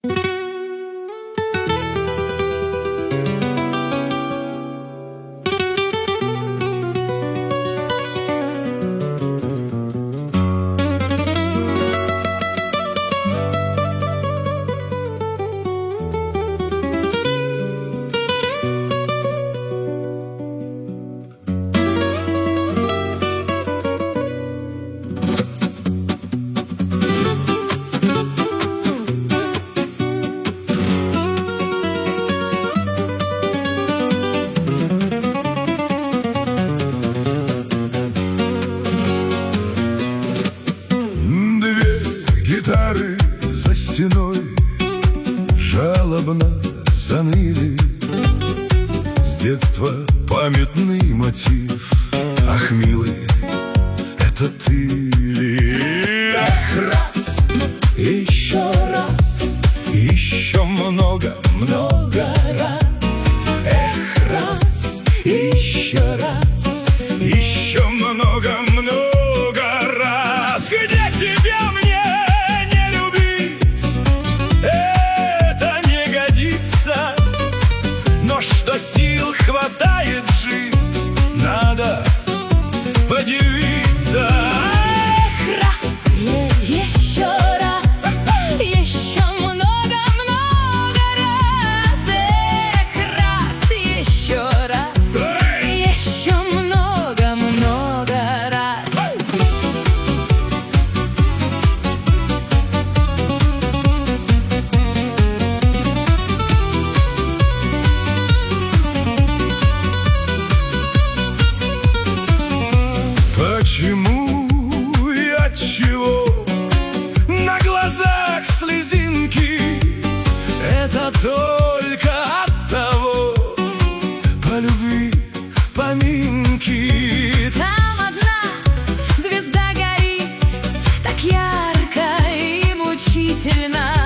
Гитары за стеной жалобно заныли. С детства памятный мотив. Ах, милый, это ты ли? Ах, раз, еще раз, еще много-много раз. Эх, раз, еще раз, еще много-много раз. Где тебя мне не любить? Это не годится. Но что сил хватает жить, надо подивиться. Эх, раз, еще раз, еще много-много раз. Эх, раз, еще раз, еще много-много раз. Почему и отчего на глазах слезинки? Это только от того, по любви поминки. Там одна звезда горит так ярко и мучительно.